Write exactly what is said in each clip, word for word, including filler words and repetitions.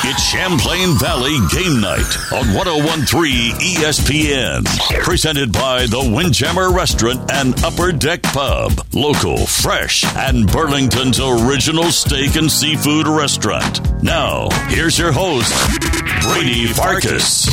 It's Champlain Valley Game Night on one oh one point three E S P N. Presented by the Windjammer Restaurant and Upper Deck Pub. Local, fresh, and Burlington's original steak and seafood restaurant. Now, here's your host, Brady Farkas.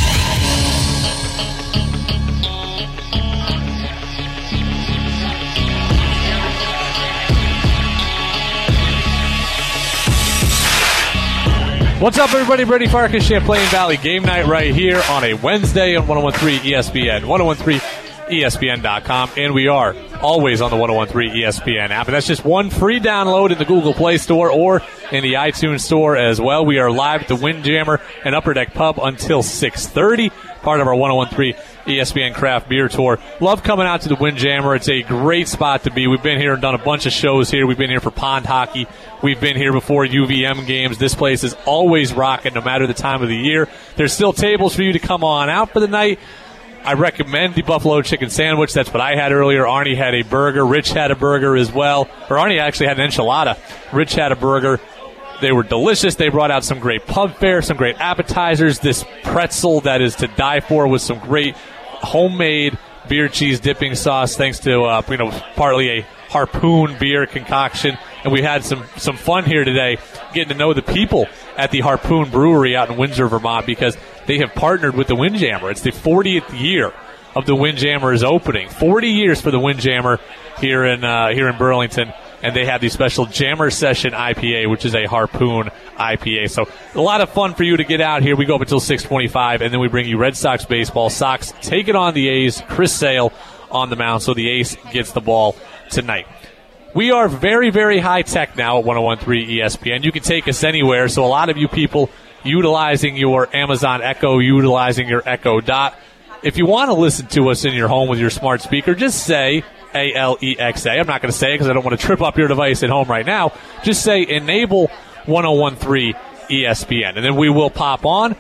What's up, everybody? Brady Farkas, Champlain Valley Game Night right here on a Wednesday on one oh one point three E S P N, one oh one point three E S P N dot com, and we are always on the one oh one point three E S P N app, and that's just one free download in the Google Play Store or in the iTunes Store as well. We are live at the Windjammer and Upper Deck Pub until six thirty, part of our one oh one point three E S P N Craft Beer Tour. Love coming out to the Windjammer. It's a great spot to be. We've been here and done a bunch of shows here. We've been here for pond hockey. We've been here before U V M games. This place is always rocking no matter the time of the year. There's still tables for you to come on out for the night. I recommend the buffalo chicken sandwich. That's what I had earlier. Arnie had a burger. Rich had a burger as well. Or Arnie actually had an enchilada. Rich had a burger. They were delicious. They brought out some great pub fare, some great appetizers. This pretzel that is to die for with some great homemade beer cheese dipping sauce, thanks to uh, you know partly a Harpoon beer concoction. And we had some, some fun here today getting to know the people at the Harpoon Brewery out in Windsor, Vermont, because they have partnered with the Windjammer. It's the fortieth year of the Windjammer's opening. forty years for the Windjammer here in uh, here in Burlington. And they have the special Jammer Session I P A, which is a Harpoon I P A. So a lot of fun for you to get out here. We go up until six twenty-five, and then we bring you Red Sox baseball. Sox take it on the A's. Chris Sale on the mound, so the Ace gets the ball tonight. We are very, very high-tech now at one oh one point three E S P N. You can take us anywhere, so a lot of you people utilizing your Amazon Echo, utilizing your Echo Dot. If you want to listen to us in your home with your smart speaker, just say A L E X A. I'm not going to say it because I don't want to trip up your device at home right now. Just say enable one oh one point three E S P N, and then we will pop on.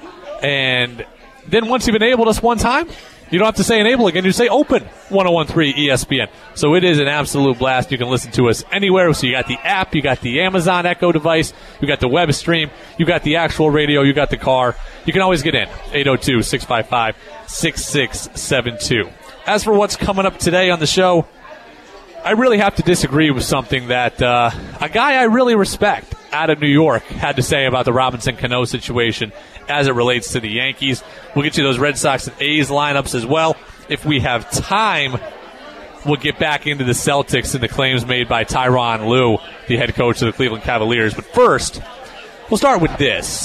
And then once you've enabled us one time, you don't have to say enable again. You say open one oh one point three E S P N. So it is an absolute blast. You can listen to us anywhere. So you got the app, you got the Amazon Echo device, you got the web stream, you got the actual radio, you got the car. You can always get in. eight oh two, six five five, six six seven two. As for what's coming up today on the show, I really have to disagree with something that uh, a guy I really respect out of New York had to say about the Robinson Cano situation as it relates to the Yankees. We'll get you those Red Sox and A's lineups as well. If we have time, we'll get back into the Celtics and the claims made by Tyronn Lue, the head coach of the Cleveland Cavaliers. But first, we'll start with this.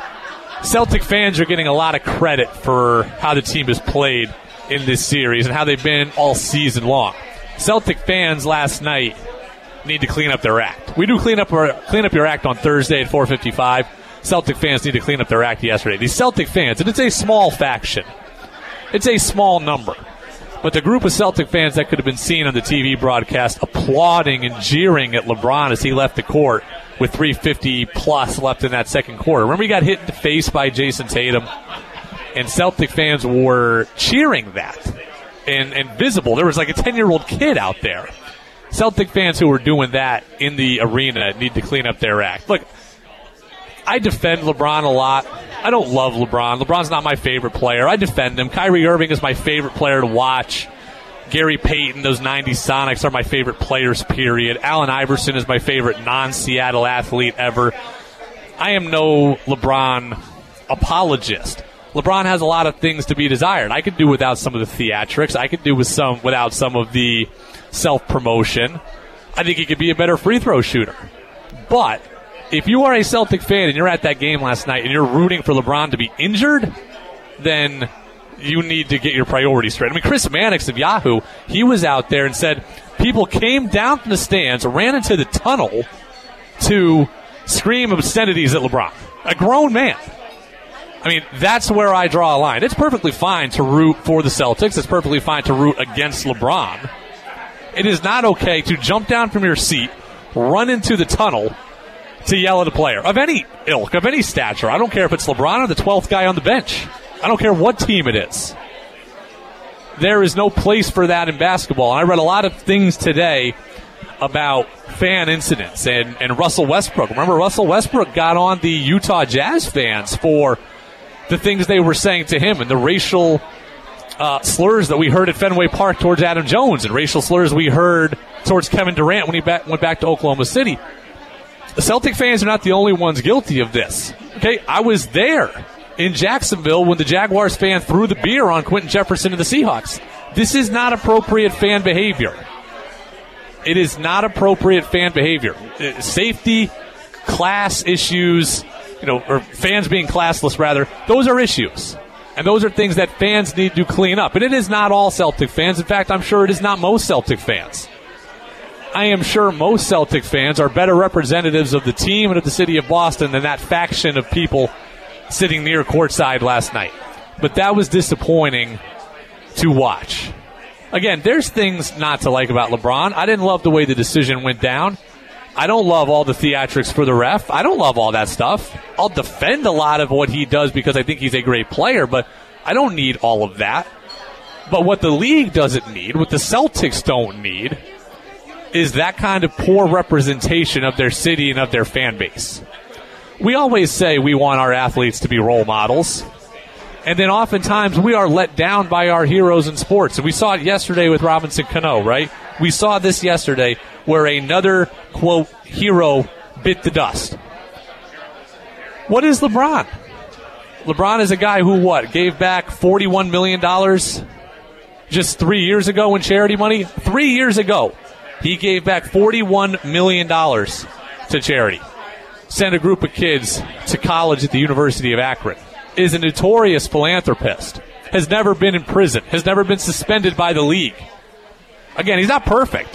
Celtic fans are getting a lot of credit for how the team has played in this series and how they've been all season long. Celtic fans last night need to clean up their act. We do clean up our, clean up your act on Thursday at four fifty-five. Celtic fans need to clean up their act yesterday. These Celtic fans, and it's a small faction. It's a small number. But the group of Celtic fans that could have been seen on the T V broadcast applauding and jeering at LeBron as he left the court with three fifty plus left in that second quarter. Remember he got hit in the face by Jason Tatum? And Celtic fans were cheering that. And, and visible. There was like a ten-year-old kid out there. Celtic fans who were doing that in the arena need to clean up their act. Look, I defend LeBron a lot. I don't love LeBron. LeBron's not my favorite player. I defend him. Kyrie Irving is my favorite player to watch. Gary Payton, those nineties Sonics are my favorite players, period. Allen Iverson is my favorite non-Seattle athlete ever. I am no LeBron apologist. LeBron has a lot of things to be desired. I could do without some of the theatrics. I could do with some without some of the self-promotion. I think he could be a better free throw shooter. But if you are a Celtic fan and you're at that game last night and you're rooting for LeBron to be injured, then you need to get your priorities straight. I mean, Chris Mannix of Yahoo, he was out there and said people came down from the stands, ran into the tunnel to scream obscenities at LeBron. A grown man. I mean, that's where I draw a line. It's perfectly fine to root for the Celtics. It's perfectly fine to root against LeBron. It is not okay to jump down from your seat, run into the tunnel to yell at a player of any ilk, of any stature. I don't care if it's LeBron or the twelfth guy on the bench. I don't care what team it is. There is no place for that in basketball. And I read a lot of things today about fan incidents and, and Russell Westbrook. Remember, Russell Westbrook got on the Utah Jazz fans for the things they were saying to him and the racial uh, slurs that we heard at Fenway Park towards Adam Jones and racial slurs we heard towards Kevin Durant when he back, went back to Oklahoma City. The Celtic fans are not the only ones guilty of this. Okay, I was there in Jacksonville when the Jaguars fan threw the beer on Quentin Jefferson and the Seahawks. This is not appropriate fan behavior. It is not appropriate fan behavior. Uh, safety, class issues, you know, or fans being classless, rather, those are issues. And those are things that fans need to clean up. And it is not all Celtic fans. In fact, I'm sure it is not most Celtic fans. I am sure most Celtic fans are better representatives of the team and of the city of Boston than that faction of people sitting near courtside last night. But that was disappointing to watch. Again, there's things not to like about LeBron. I didn't love the way the decision went down. I don't love all the theatrics for the ref. I don't love all that stuff. I'll defend a lot of what he does because I think he's a great player, but I don't need all of that. But what the league doesn't need, what the Celtics don't need, is that kind of poor representation of their city and of their fan base. We always say we want our athletes to be role models. And then oftentimes we are let down by our heroes in sports. And we saw it yesterday with Robinson Cano, right? We saw this yesterday where another, quote, hero bit the dust. What is LeBron? LeBron is a guy who, what, gave back forty-one million dollars just three years ago in charity money? Three years ago, he gave back forty-one million dollars to charity. Sent a group of kids to college at the University of Akron. Is a notorious philanthropist, has never been in prison, has never been suspended by the league. Again, he's not perfect.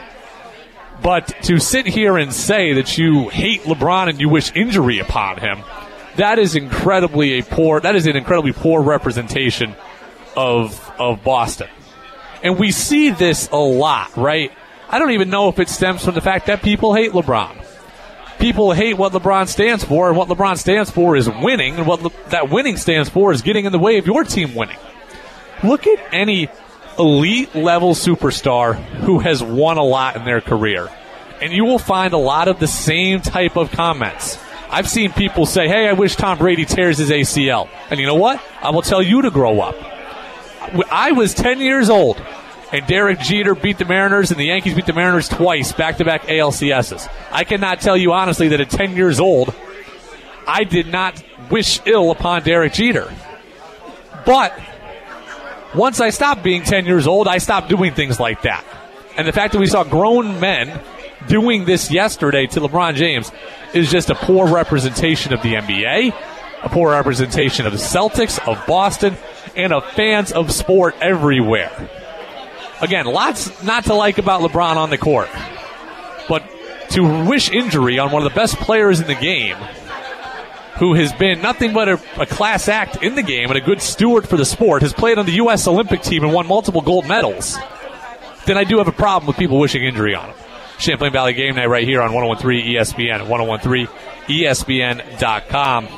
But to sit here and say that you hate LeBron and you wish injury upon him, that is incredibly a poor, that is an incredibly poor representation of, of Boston. And we see this a lot, right? I don't even know if it stems from the fact that people hate LeBron. People hate what LeBron stands for, and what LeBron stands for is winning, and what Le- that winning stands for is getting in the way of your team winning. Look at any elite-level superstar who has won a lot in their career, and you will find a lot of the same type of comments. I've seen people say, hey, I wish Tom Brady tears his A C L. And you know what? I will tell you to grow up. I was ten years old. And Derek Jeter beat the Mariners, and the Yankees beat the Mariners twice, back-to-back A L C S's. I cannot tell you honestly that at ten years old, I did not wish ill upon Derek Jeter. But once I stopped being ten years old, I stopped doing things like that. And the fact that we saw grown men doing this yesterday to LeBron James is just a poor representation of the N B A, a poor representation of the Celtics, of Boston, and of fans of sport everywhere. Again, lots not to like about LeBron on the court. But to wish injury on one of the best players in the game, who has been nothing but a, a class act in the game and a good steward for the sport, has played on the U S Olympic team and won multiple gold medals, then I do have a problem with people wishing injury on him. Champlain Valley Game Night right here on one oh one three E S P N, one oh one three E S P N dot com.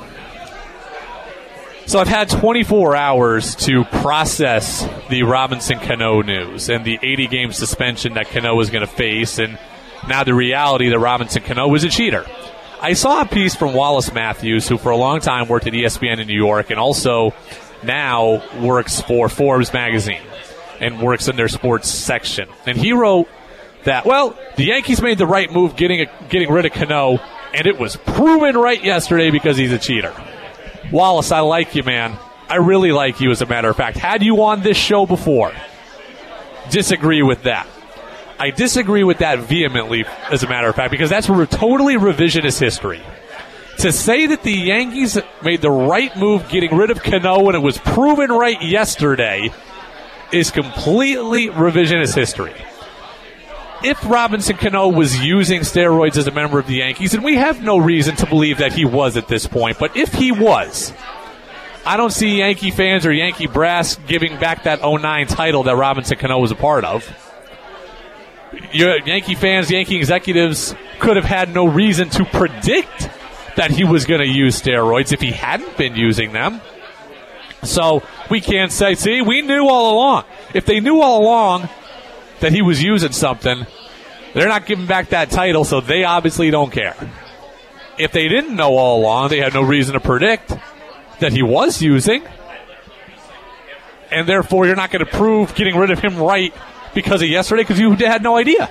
So I've had twenty-four hours to process the Robinson Cano news and the eighty-game suspension that Cano is going to face, and now the reality that Robinson Cano was a cheater. I saw a piece from Wallace Matthews, who for a long time worked at E S P N in New York and also now works for Forbes magazine and works in their sports section. And he wrote that, well, the Yankees made the right move getting, a, getting rid of Cano, and it was proven right yesterday because he's a cheater. Wallace, I like you, man. I really like you, as a matter of fact. Had you on this show before, disagree with that. I disagree with that vehemently, as a matter of fact, because that's re- totally revisionist history. To say that the Yankees made the right move getting rid of Cano and it was proven right yesterday is completely revisionist history. If Robinson Cano was using steroids as a member of the Yankees, and we have no reason to believe that he was at this point, but if he was, I don't see Yankee fans or Yankee brass giving back that oh nine title that Robinson Cano was a part of. Yankee fans, Yankee executives could have had no reason to predict that he was going to use steroids if he hadn't been using them. So we can't say, see, we knew all along. If they knew all along that he was using something, They're not giving back that title, so they obviously don't care. If they didn't know all along, they had no reason to predict that he was using, and therefore you're not going to prove getting rid of him right because of yesterday because you had no idea.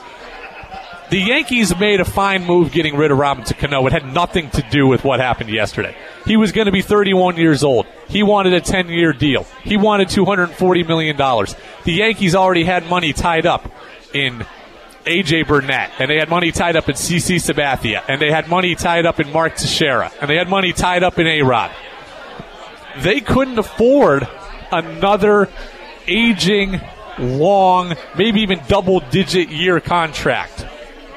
The Yankees made a fine move getting rid of Robinson Cano. It had nothing to do with what happened yesterday. He was going to be thirty-one years old. He wanted a ten-year deal. He wanted two hundred forty million dollars. The Yankees already had money tied up in A J Burnett, and they had money tied up in C C Sabathia, and they had money tied up in Mark Teixeira, and they had money tied up in A-Rod. They couldn't afford another aging, long, maybe even double-digit year contract.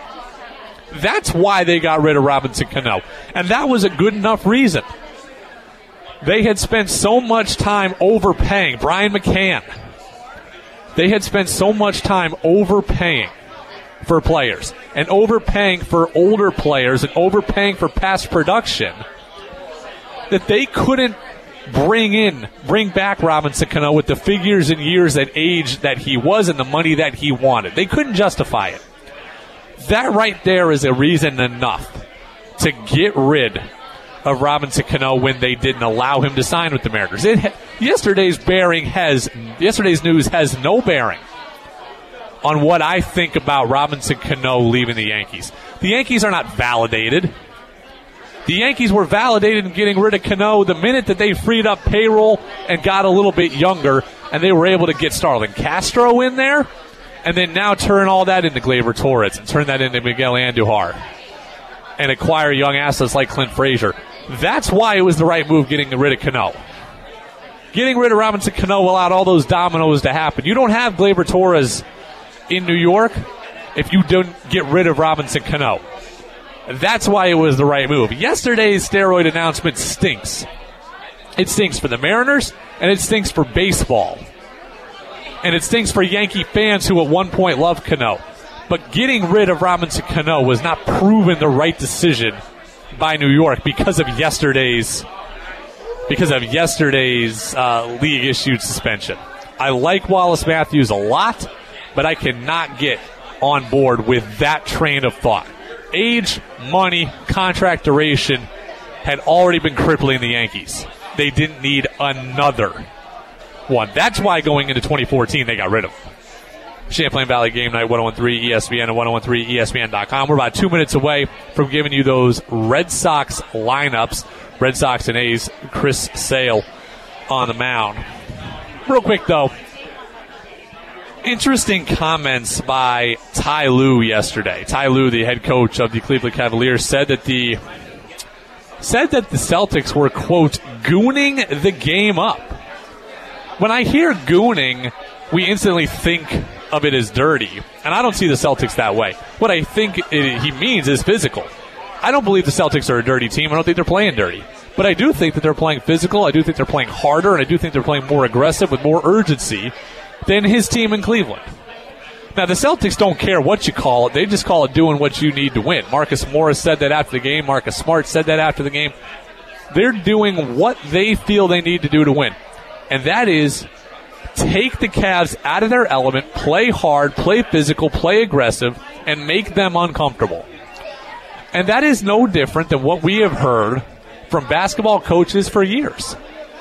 That's why they got rid of Robinson Cano. And that was a good enough reason. They had spent so much time overpaying. Brian McCann. They had spent so much time overpaying for players and overpaying for older players and overpaying for past production that they couldn't bring in, bring back Robinson Cano with the figures and years and age that he was and the money that he wanted. They couldn't justify it. That right there is a reason enough to get rid of Robinson Cano when they didn't allow him to sign with the Mariners. It, yesterday's bearing has yesterday's news has no bearing on what I think about Robinson Cano leaving the Yankees. The Yankees are not validated. The Yankees were validated in getting rid of Cano the minute that they freed up payroll and got a little bit younger, and they were able to get Starlin Castro in there, and then now turn all that into Gleyber Torres and turn that into Miguel Andujar and acquire young assets like Clint Frazier. That's why it was the right move getting rid of Cano. Getting rid of Robinson Cano allowed all those dominoes to happen. You don't have Gleyber Torres in New York if you don't get rid of Robinson Cano. That's why it was the right move. Yesterday's steroid announcement stinks. It stinks for the Mariners, and it stinks for baseball. And it stinks for Yankee fans who at one point loved Cano. But getting rid of Robinson Cano was not proven the right decision by New York because of yesterday's because of yesterday's uh, league-issued suspension. I like Wallace Matthews a lot, but I cannot get on board with that train of thought. Age, money, contract duration had already been crippling the Yankees. They didn't need another one. That's why going into twenty fourteen they got rid of him. Champlain Valley Game Night, one oh one three E S P N and one oh one three E S P N dot com. We're about two minutes away from giving you those Red Sox lineups. Red Sox and A's, Chris Sale on the mound. Real quick, though, interesting comments by Ty Lue yesterday. Ty Lue, the head coach of the Cleveland Cavaliers, said that the said that the Celtics were, quote, gooning the game up. When I hear gooning, we instantly think of it as dirty, and I don't see the Celtics that way. What I think it, he means is physical. I don't believe the Celtics are a dirty team. I don't think they're playing dirty. But I do think that they're playing physical. I do think they're playing harder, and I do think they're playing more aggressive with more urgency than his team in Cleveland. Now, the Celtics don't care what you call it. They just call it doing what you need to win. Marcus Morris said that after the game. Marcus Smart said that after the game. They're doing what they feel they need to do to win, and that is take the Cavs out of their element, play hard, play physical, play aggressive, and make them uncomfortable. And that is no different than what we have heard from basketball coaches for years.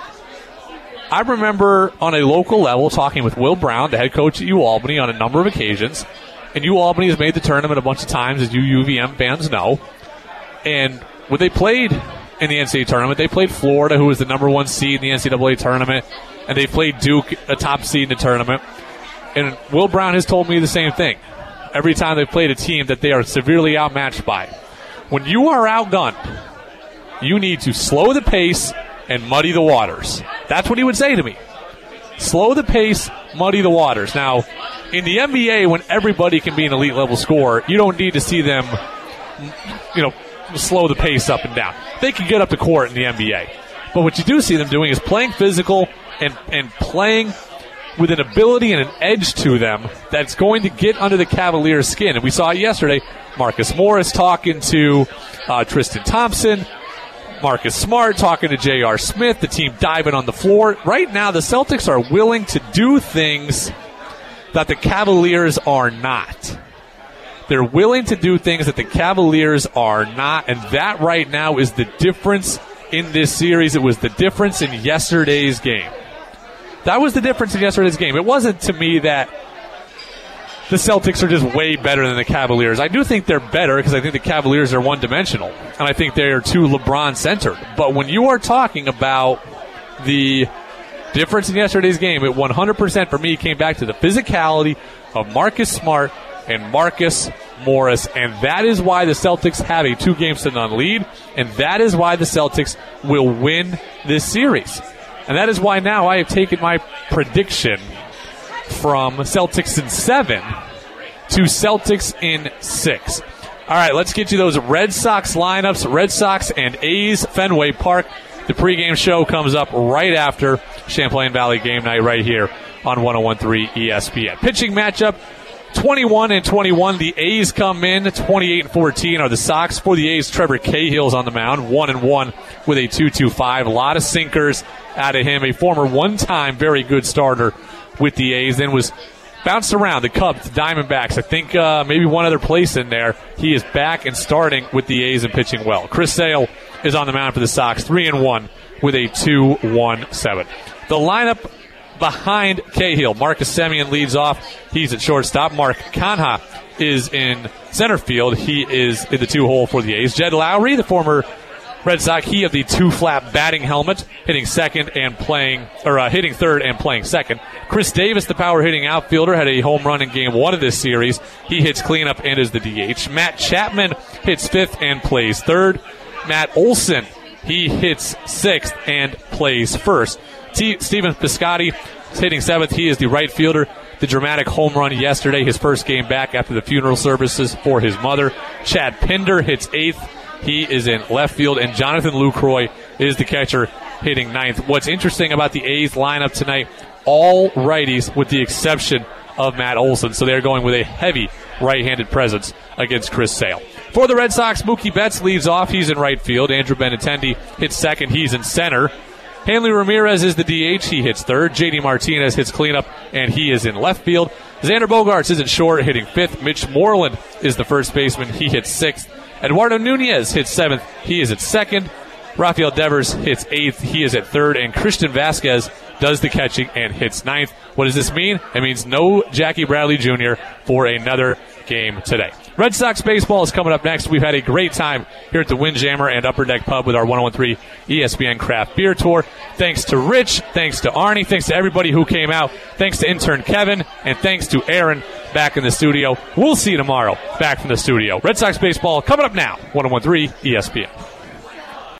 I remember on a local level talking with Will Brown, the head coach at UAlbany, on a number of occasions. And UAlbany has made the tournament a bunch of times, as you U V M fans know. And when they played in the N C double A tournament, they played Florida, who was the number one seed in the N C double A tournament. And they played Duke, a top seed in the tournament. And Will Brown has told me the same thing. Every time they've played a team that they are severely outmatched by. When you are outgunned, you need to slow the pace and muddy the waters. That's what he would say to me. Slow the pace, muddy the waters. Now, in the N B A, when everybody can be an elite level scorer, you don't need to see them, you know, slow the pace up and down. They can get up the court in the N B A. But what you do see them doing is playing physical and, and playing with an ability and an edge to them that's going to get under the Cavaliers' skin. And we saw it yesterday. Marcus Morris talking to uh, Tristan Thompson. Marcus Smart talking to J R. Smith. The team diving on the floor. Right now, the Celtics are willing to do things that the Cavaliers are not. They're willing to do things that the Cavaliers are not, and that right now is the difference in this series. It was the difference in yesterday's game. That was the difference in yesterday's game. It wasn't to me that the Celtics are just way better than the Cavaliers. I do think they're better because I think the Cavaliers are one-dimensional, and I think they're too LeBron-centered. But when you are talking about the difference in yesterday's game, it one hundred percent for me came back to the physicality of Marcus Smart and Marcus Morris, and that is why the Celtics have a two games to none lead, and that is why the Celtics will win this series. And that is why now I have taken my prediction from Celtics in seven to Celtics in six. All right, let's get you those Red Sox lineups, Red Sox and A's, Fenway Park. The pregame show comes up right after Champlain Valley game night right here on one oh one point three E S P N. Pitching matchup, twenty-one and twenty-one. The A's come in. twenty-eight and fourteen are the Sox. For the A's, Trevor Cahill's on the mound, one and one with a two point two five. A lot of sinkers out of him. A former one-time very good starter with the A's, then was bounced around the Cubs, the Diamondbacks. I think uh, maybe one other place in there. He is back and starting with the A's and pitching well. Chris Sale is on the mound for the Sox, three and one with a two point one seven. The lineup behind Cahill, Marcus Semien leads off. He's at shortstop. Mark Canha is in center field. He is in the two-hole for the A's. Jed Lowry, the former Red Sox, he of the two-flap batting helmet, hitting second and playing, or uh, hitting third and playing second. Chris Davis, the power-hitting outfielder, had a home run in game one of this series. He hits cleanup and is the D H. Matt Chapman hits fifth and plays third. Matt Olson, he hits sixth and plays first. T- Stephen Piscotty is hitting seventh. He is the right fielder. The dramatic home run yesterday, his first game back after the funeral services for his mother. Chad Pinder hits eighth. He is in left field, and Jonathan Lucroy is the catcher hitting ninth. What's interesting about the A's lineup tonight, all righties with the exception of Matt Olson, so they're going with a heavy right-handed presence against Chris Sale. For the Red Sox, Mookie Betts leads off. He's in right field. Andrew Benintendi hits second. He's in center. Hanley Ramirez is the D H. He hits third. J D Martinez hits cleanup, and he is in left field. Xander Bogaerts is at short, hitting fifth. Mitch Moreland is the first baseman. He hits sixth. Eduardo Nunez hits seventh. He is at second. Rafael Devers hits eighth. He is at third. And Christian Vasquez does the catching and hits ninth. What does this mean? It means no Jackie Bradley Junior for another game today. Red Sox baseball is coming up next. We've had a great time here at the Windjammer and Upper Deck Pub with our one oh one point three E S P N Craft Beer Tour. Thanks to Rich, thanks to Arnie, thanks to everybody who came out, thanks to intern Kevin, and thanks to Aaron back in the studio. We'll see you tomorrow back from the studio. Red Sox baseball coming up now, one oh one point three E S P N.